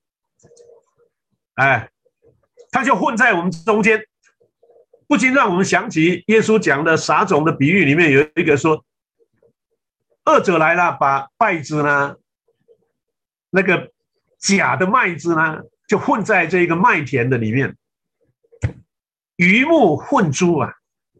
他就混在我们中间，不禁让我们想起耶稣讲的撒种的比喻，里面有一个说，恶者来了，把稗子呢，那个假的麦子呢，就混在这个麦田的里面，鱼目混珠啊。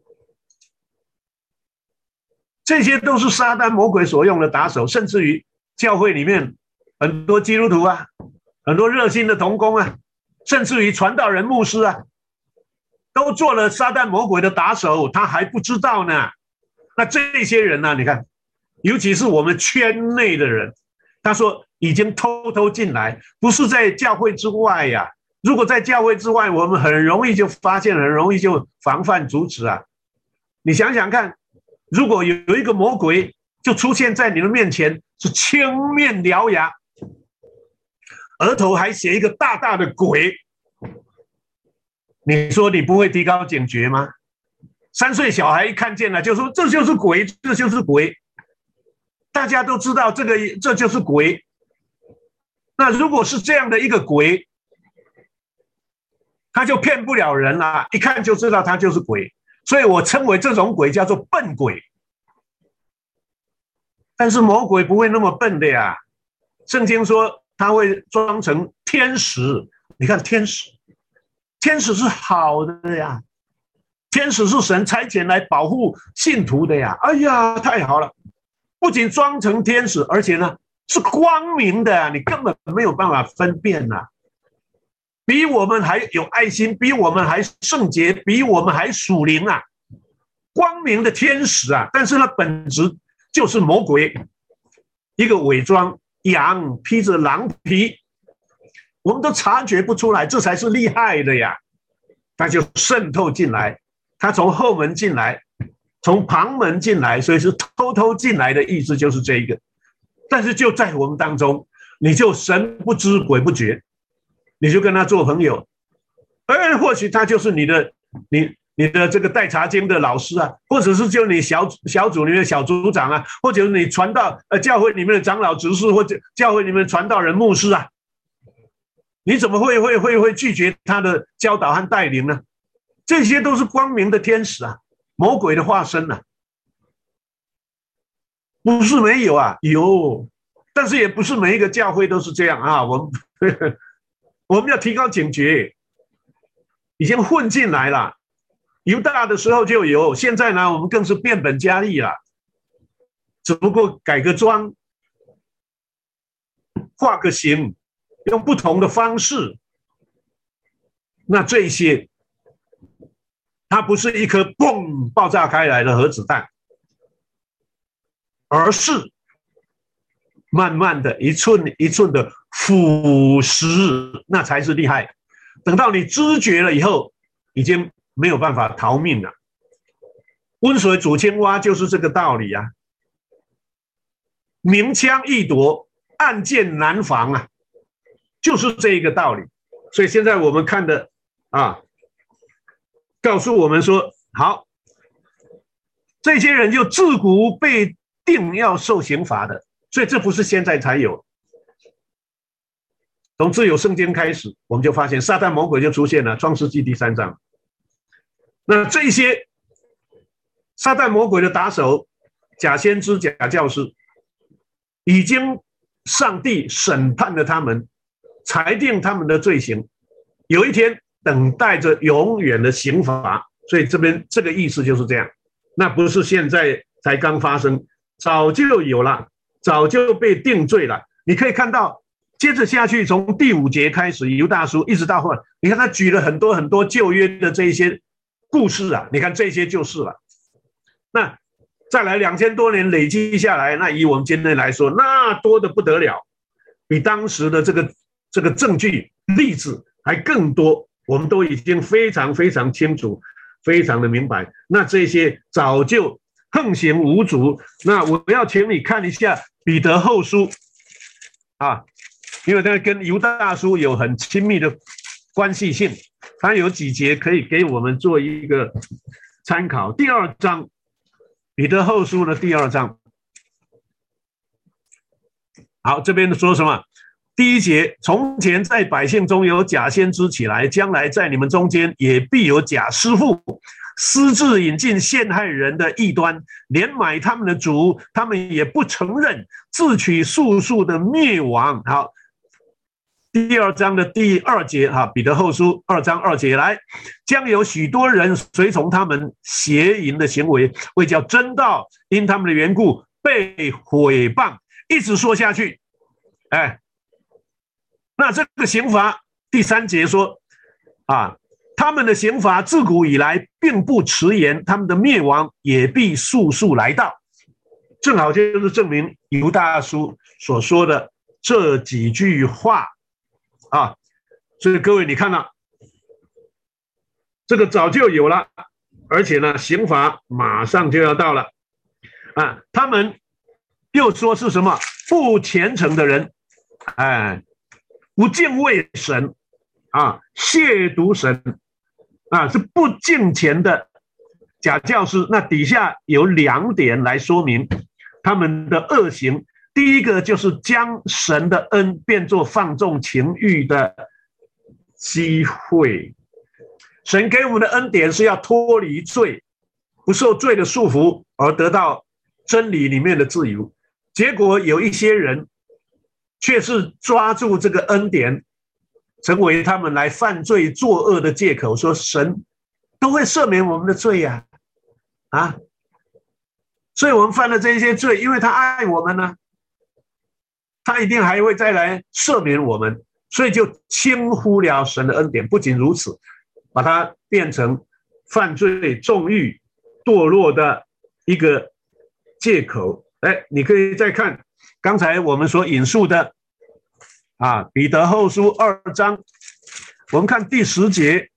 这些都是撒旦魔鬼所用的打手，甚至于教会里面很多基督徒啊，很多热心的同工啊，甚至于传道人牧师啊，都做了撒旦魔鬼的打手，他还不知道呢。那这些人呢，你看，尤其是我们圈内的人，他说已经偷进来，不是在教会之外呀。如果在教会之外，我们很容易就发现，很容易就防范阻止啊。你想想看，如果有一个魔鬼就出现在你的面前，是青面獠牙，额头还写一个大大的鬼，你说你不会提高警觉吗？3岁小孩一看见了就说这就是鬼，这就是鬼，大家都知道这就是鬼。那如果是这样的一个鬼，他就骗不了人了，一看就知道他就是鬼。所以我称为这种鬼叫做笨鬼。 但是魔鬼不会那么笨的呀。圣经说他会装成天使，你看天使是好的呀，天使是神差遣来保护信徒的呀。哎呀，太好了！不仅装成天使，而且呢是光明的啊，你根本没有办法分辨啊。比我们还有爱心，比我们还圣洁，比我们还属灵啊，光明的天使啊！但是呢，本质就是魔鬼，一个伪装羊披着狼皮，我们都察觉不出来，这才是厉害的呀！他就渗透进来，他从后门进来，从旁门进来，所以是偷偷进来的意思就是这个。但是就在我们当中，你就神不知鬼不觉，你就跟他做朋友，或许他就是你的这个带查经的老师啊，或者是就你小组里面的小组长啊，或者是你传道教会里面的长老执事，或者教会里面的传道人牧师啊，你怎么会拒绝他的教导和带领呢？这些都是光明的天使啊，魔鬼的化身啊，不是没有啊，有，但是也不是每一个教会都是这样啊。我们要提高警觉，已经混进来了。犹大的时候就有，现在呢，我们更是变本加厉了，只不过改个装，化个形，用不同的方式。那这些，它不是一颗嘣爆炸开来的核子弹，而是慢慢的一寸一寸的腐蚀，那才是厉害。等到你知觉了以后，已经没有办法逃命了。温水煮青蛙就是这个道理啊，明枪易躲，暗箭难防啊，就是这一个道理。所以现在我们看的啊，告诉我们说，好，这些人就自古被定要受刑罚的，所以这不是现在才有。从自有圣经开始，我们就发现撒旦魔鬼就出现了，创世纪第3章。那这些撒旦魔鬼的打手，假先知、假教师，已经上帝审判了他们，裁定他们的罪行，有一天等待着永远的刑罚。所以这边这个意思就是这样，那不是现在才刚发生，早就有了，早就被定罪了。你可以看到，接着下去，从第5节开始，犹大书一直到后来，你看他举了很多很多旧约的这些故事啊，你看这些就是了。那再来2000多年累积下来，那以我们今天来说，那多的不得了，比当时的这个证据例子还更多，我们都已经非常非常清楚，非常的明白。那这些早就横行无阻。那我要请你看一下彼得后书啊，因为它跟犹大书有很亲密的关系性，它有几节可以给我们做一个参考。第2章，彼得后书的第2章。好，这边说什么？第1节，从前在百姓中有假先知起来，将来在你们中间也必有假师傅，私自引进陷害人的异端，连买他们的主，他们也不承认，自取速速的灭亡。好，第2章的第2节，彼得后书2章2节，来，将有许多人随从他们邪淫的行为，为叫真道因他们的缘故被毁谤，一直说下去。那这个刑罚第3节说他们的刑罚自古以来并不迟延，他们的灭亡也必速速来到。正好就是证明犹大书所说的这几句话啊。所以各位你看了，这个早就有了，而且呢刑罚马上就要到了啊。他们又说是什么不虔诚的人，不敬畏神啊，亵渎神啊，是不敬虔的假教师。那底下有2点来说明他们的恶行。第一个就是将神的恩变作放纵情欲的机会。神给我们的恩典是要脱离罪，不受罪的束缚，而得到真理里面的自由。 结果有一些人却是抓住这个恩典，成为他们来犯罪作恶的借口，说神都会赦免我们的罪呀，所以我们犯了这些罪，因为他爱我们呢，他一定还会再来赦免我们，所以就轻忽了神的恩典。不仅如此，把它变成犯罪纵欲堕落的一个借口。你可以再看刚才我们所引述的彼得后书2章，我们看第10节，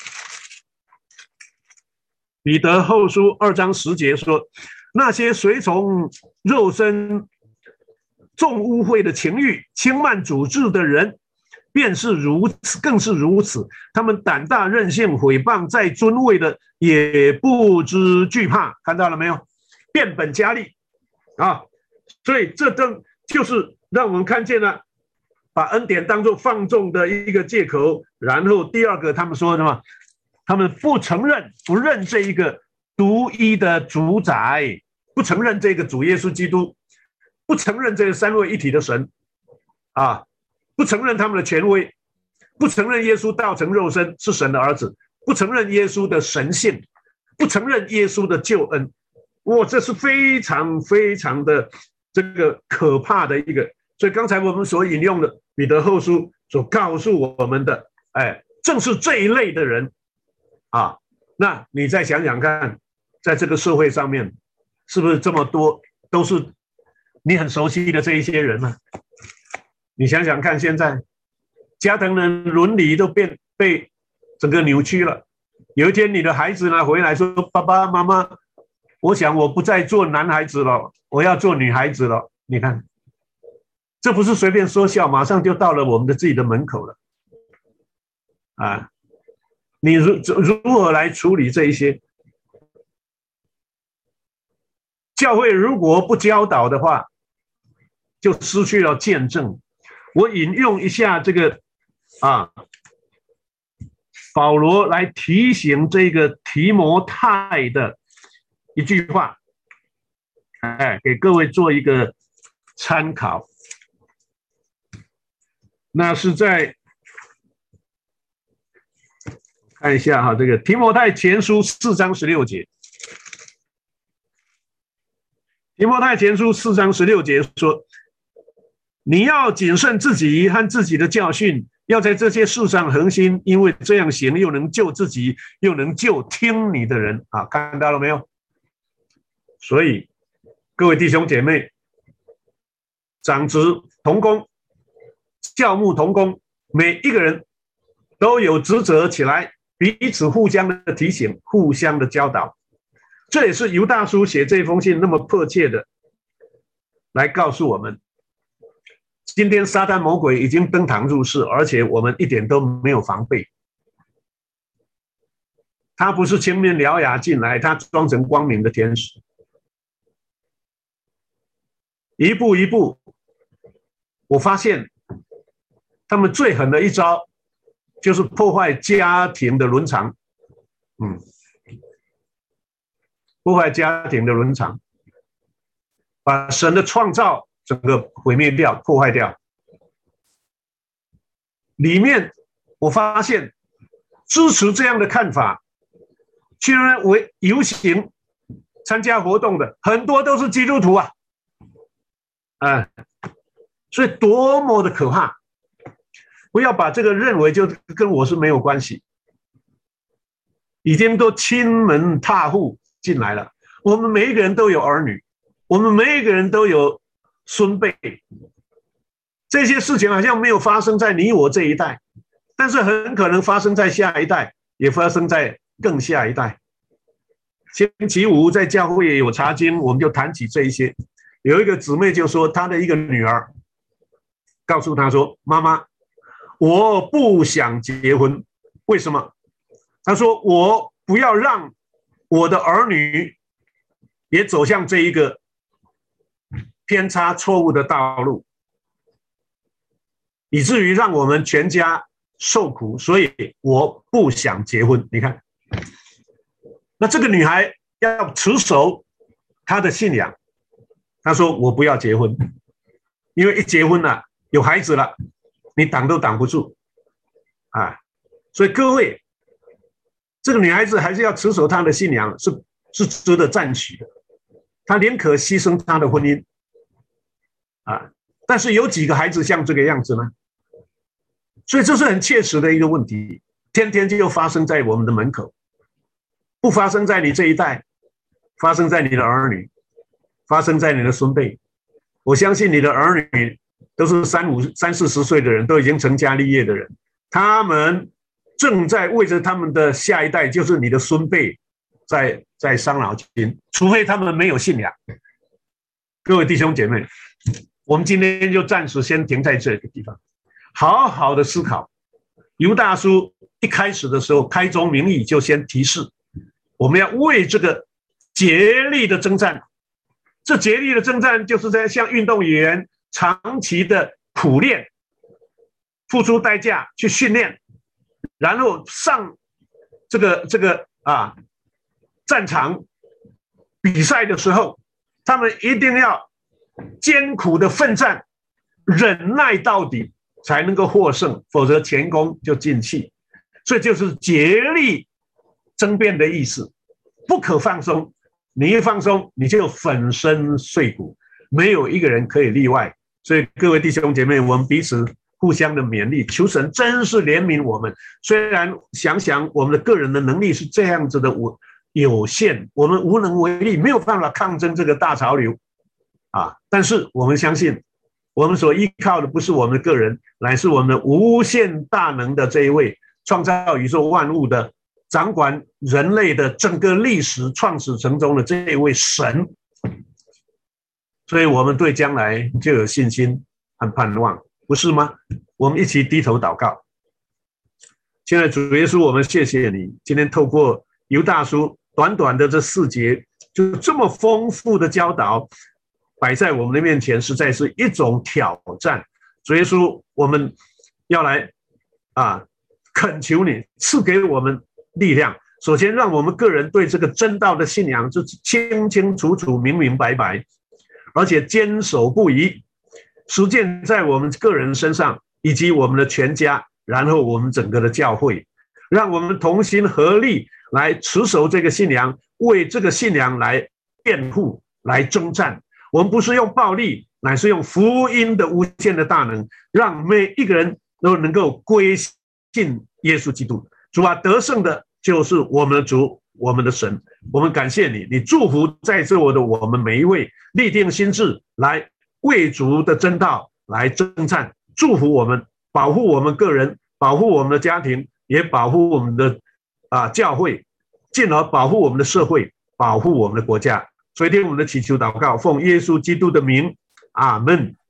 彼得后书2章10节说，那些随从肉身重污秽的情欲轻慢主治的人便是如此，更是如此，他们胆大任性，毁谤在尊位的也不知惧怕。看到了没有？变本加厉所以这就是让我们看见了把恩典当作放纵的一个借口。然后第二个，他们说什么？他们不承认不认这一个独一的主宰，不承认这个主耶稣基督，不承认这个三位一体的神不承认他们的权威，不承认耶稣道成肉身是神的儿子，不承认耶稣的神性，不承认耶稣的救恩。这是非常非常的这个可怕的一个。所以刚才我们所引用的彼得后书所告诉我们的，正是这一类的人那你再想想看，在这个社会上面是不是这么多都是你很熟悉的这一些人呢？你想想看，现在家庭的伦理都被整个扭曲了。有一天你的孩子呢回来说，爸爸妈妈，我想我不再做男孩子了，我要做女孩子了。你看，这不是随便说笑，马上就到了我们的自己的门口了你如何来处理这一些？教会如果不教导的话，就失去了见证。我引用一下这个保罗来提醒这个提摩太的一句话，给各位做一个参考。那是在看一下这个提摩太前书4章16节。提摩太前书4章16节说，你要谨慎自己和自己的教训，要在这些事上恒心，因为这样行又能救自己，又能救听你的人看到了没有？所以各位弟兄姐妹，长子同工，教牧同工，每一个人都有职责起来，彼此互相的提醒，互相的教导。这也是犹大叔写这封信那么迫切的来告诉我们，今天撒旦魔鬼已经登堂入室，而且我们一点都没有防备。他不是青面獠牙进来，他装成光明的天使，一步一步。我发现他们最狠的一招就是破坏家庭的伦常，破坏家庭的伦常，把神的创造整个毁灭掉，破坏掉。里面我发现支持这样的看法，去为游行参加活动的很多都是基督徒所以多么的可怕！不要把这个认为就跟我是没有关系，已经都亲门踏户进来了。我们每一个人都有儿女，我们每一个人都有孙辈，这些事情好像没有发生在你我这一代，但是很可能发生在下一代，也发生在更下一代。星期五在教会也有查经，我们就谈起这一些。有一个姊妹就说，她的一个女儿告诉她说，妈妈，我不想结婚。为什么？她说，我不要让我的儿女也走向这一个偏差错误的道路，以至于让我们全家受苦，所以我不想结婚。你看，那这个女孩要持守她的信仰， 他说我不要结婚，因为一结婚了，有孩子了，你挡都挡不住啊。所以各位，这个女孩子还是要持守她的信仰，是值得赞许的。她宁可牺牲她的婚姻啊。但是有几个孩子像这个样子呢？所以这是很切实的一个问题，天天就发生在我们的门口，不发生在你这一代，发生在你的儿女，发生在你的孙辈。我相信你的儿女都是30-40岁的人，都已经成家立业的人，他们正在为着他们的下一代，就是你的孙辈，在伤脑筋，除非他们没有信仰。各位弟兄姐妹，我们今天就暂时先停在这个地方，好好的思考。犹大书一开始的时候，开宗明义就先提示，我们要为这个竭力的征战。这竭力的征战，就是在像运动员长期的苦练，付出代价去训练，然后上这个战场比赛的时候，他们一定要艰苦的奋战，忍耐到底，才能够获胜，否则前功就尽弃。所以就是竭力争辩的意思，不可放松。你一放松，你就粉身碎骨，没有一个人可以例外。所以各位弟兄姐妹，我们彼此互相的勉励，求神真是怜悯我们。虽然想想我们的个人的能力是这样子的有限，我们无能为力，没有办法抗争这个大潮流啊。但是我们相信，我们所依靠的不是我们的个人，乃是我们无限大能的这一位创造宇宙万物的、掌管人类的整个历史创始成终的这一位神。所以我们对将来就有信心和盼望，不是吗？我们一起低头祷告。现在主耶稣，我们谢谢你，今天透过犹大书短短的这4节，就这么丰富的教导摆在我们的面前，实在是一种挑战。主耶稣，我们要来恳求你赐给我们力量。首先让我们个人对这个真道的信仰就清清楚楚、明明白白，而且坚守不移，实践在我们个人身上，以及我们的全家，然后我们整个的教会，让我们同心合力来持守这个信仰，为这个信仰来辩护、来征战。我们不是用暴力，乃是用福音的无限的大能，让每一个人都能够归信耶稣基督。主啊，得胜的就是我们的主，我们的神。我们感谢你，你祝福在座的我们每一位，立定心志来为主的真道来征战，祝福我们，保护我们个人，保护我们的家庭，也保护我们的教会，进而保护我们的社会，保护我们的国家。所以听我们的祈求祷告，奉耶稣基督的名，阿们。